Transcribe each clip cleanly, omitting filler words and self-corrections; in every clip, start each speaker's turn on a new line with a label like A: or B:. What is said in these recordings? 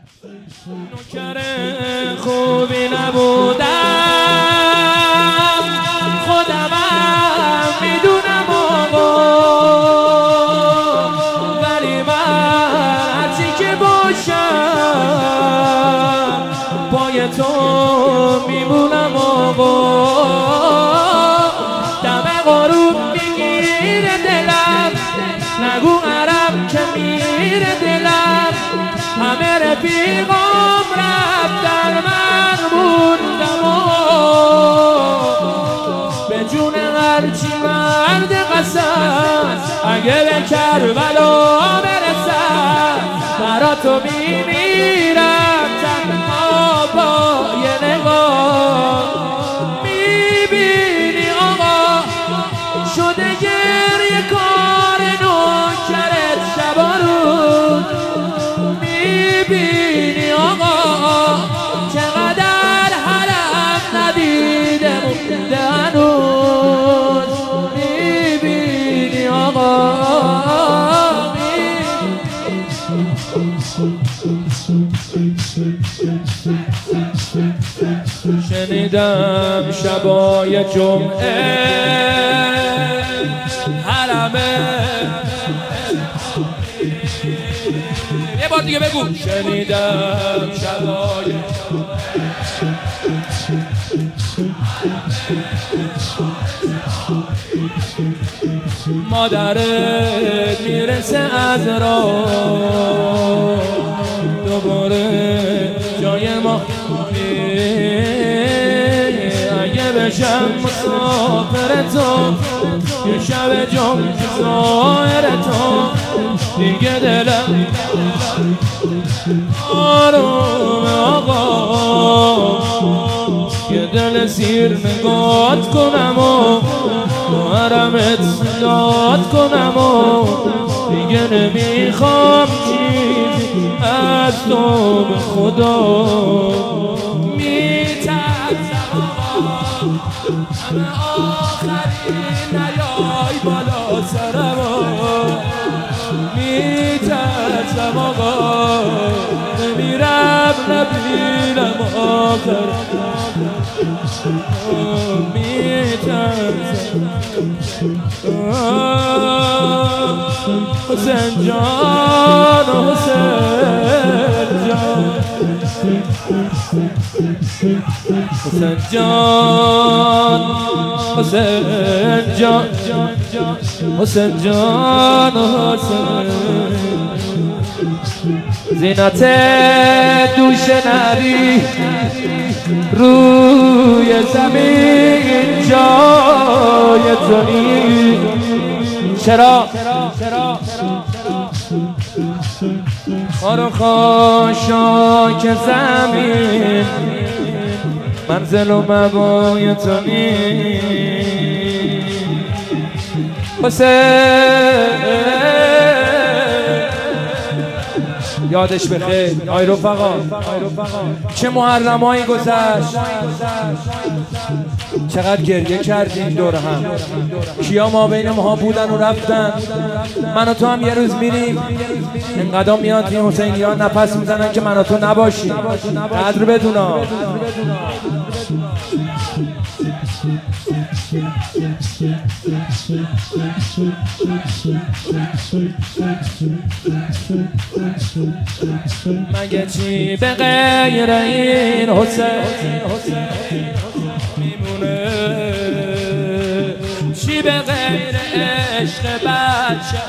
A: نوکر خوبی نبودم، خودمم میدونم آقا، ولی من هرچی که باشم پای تو میمونم آقا. دم غروب میگیره دلم، نگو عرب که میره دلم، همه رفیقام رفتن من موندم به جون هرچی مرد قسم، اگه به کربلا برسم برا تو میمیرم تنها با یه نگاه. میبینی آقا شده گریه کار نوکرت شبا روز، میبینی آقا چقدر حرم ندیده مونده هنوز، میبینی آقا. شنیدم شبای جمعه حرمه، یه بار دیگه بگو. شنیدم شبای مادرت میرسه از راه، دوباره جای ما اگه بشم مسافر تو، یه شب جمعه ظاهر تو، دیگه دلم آروم آقا، یه دل سیر نگات کنم و حرمت صدات کنم و دیگه نمیخوام چیزی از تو به خدا. میترسم آقا همه آخرین نیای بالا سرم، میترسم آقا نمیرم نبینم آخر، میترسم حسین جان حسین جان حسین جان حسین جان حسین جان حسین زینت دوش نبی روی زمین جای تو نیست. چرا خار و خاشاک زمین منزل و مبای تو نیست. یادش بخیر آی رفقا، چه محرمایی گذشت، چقدر گریه کردیم دور هم، کیا ما بین ماها بودن و رفتن. من و تو هم یه روز میریم، اینقدر میاد این حسینیان نفس میزنن که من و تو نباشیم، قدر بدونا. مگه چی به غیر این حسین میمونه، چی به غیر عشق بچه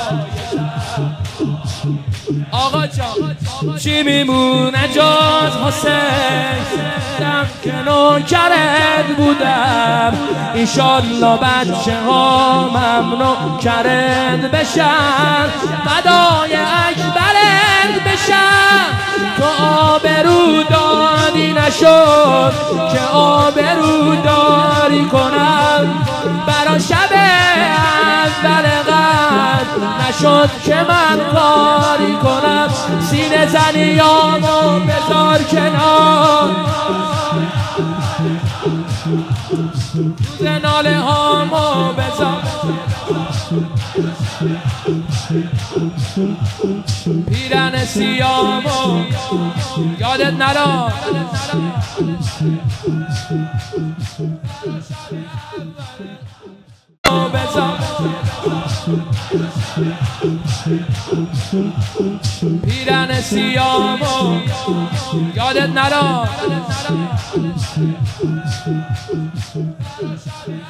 A: آقا جان، چی میمونه جز حسین دم که نوکرت بودم. ایشالله بچه ها ممنون کرد بشن، فدای اکبرت بشن. تو آبرو دادی نشد که آبرو داری کنم، برا شب اول قدر نشد که من کاری کنم. سینه زنیامو بذار کنار، روز ناله هامو بذار پیرن سیامو یادت نرا پیرن سیامو یادت نرا